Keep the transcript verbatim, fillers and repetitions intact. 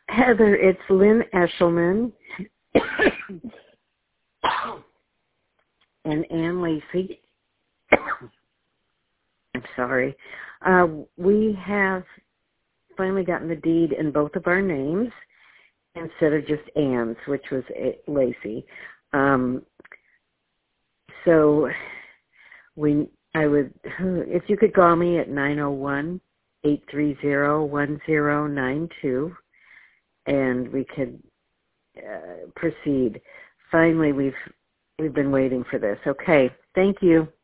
Heather, it's Lynn Eshelman and Ann Lacey. I'm sorry. Uh, we have finally gotten the deed in both of our names instead of just Ann's, which was Lacey. Um, so we, I would, if you could call me at nine oh one, eight three zero, one zero nine two, and we could uh, proceed. Finally, we've we've been waiting for this. Okay, thank you.